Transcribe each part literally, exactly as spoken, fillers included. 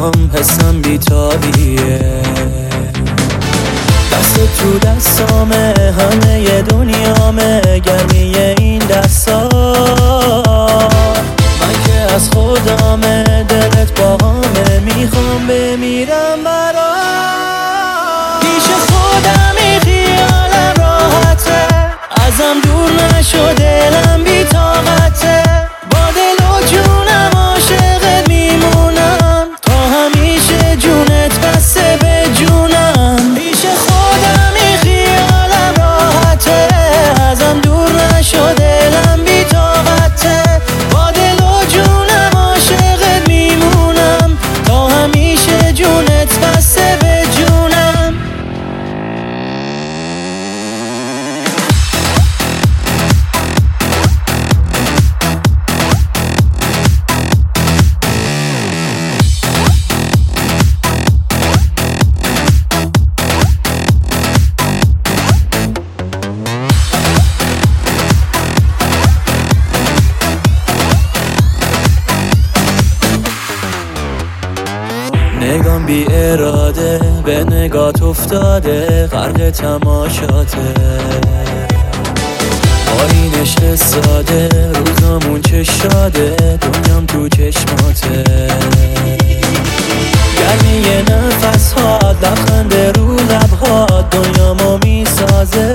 هم حسم بیتابیه، دست تو دستامه، همه دنیامه، گرمی این دستا. من که از خودمه، دلت باهامه، میخوام بمیرم برات. پیش خودمی خیالم راحته، ازم دور نشو دلم بی طاقته. با دل و جونم عاشقت میمونم، تا همیشه جونت بسته به جونم. پیش خودمی خیالم راحته، ازم دور نشو دلم بی طاقته. با دل و جونم عاشقت میمونم، تا همیشه جونت بسته به جونم. نگام بی اراده به نگات افتاده، غرق تماشاته. آینش ساده، روزامون چه شاده، دنیام تو چشماته. گرمی نفس ها، لبخند رو لبها، دنیامو میسازه.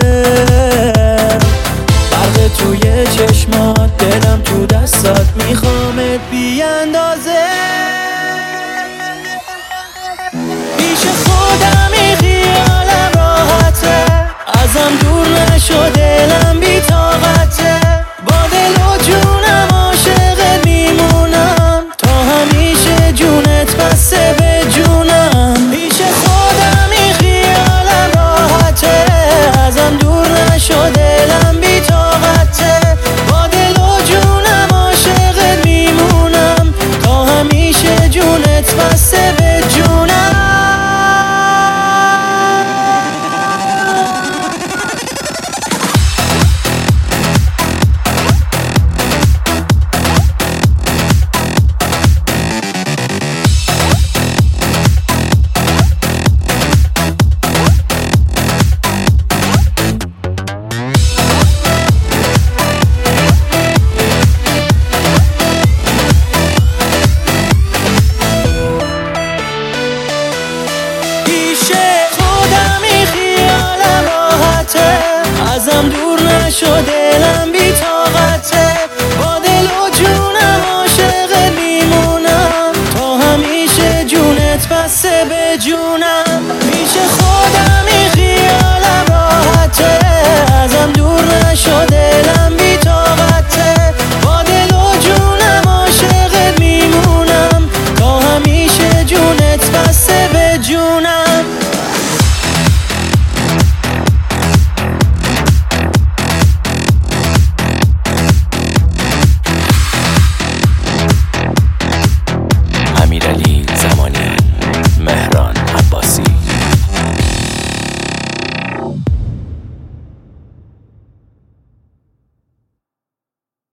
برق توی چشمات، دلم تو دستات، میخوامت بی اندازه. پیش خودمی خیالم راحته، ازم دور نشو دلم بی طاقته. با دل و جونم عاشقت میمونم، تا همیشه جونت بسته به جونم. پیش خودمی خیالم راحته، ازم دور نشو دلم بی طاقته. با دل و جونم عاشقت میمونم، تا همیشه جونت بسته به جونم. ازم دور نشو دلم بی طاقته. با دل و جونم عاشقت میمونم، تا همیشه جونت بسته به جونم. پیش خودمی خیالم راحته، ازم دور نشو دلم بی طاقته. با دل و جونم عاشقت میمونم، تا همیشه جونت بسته به جونم.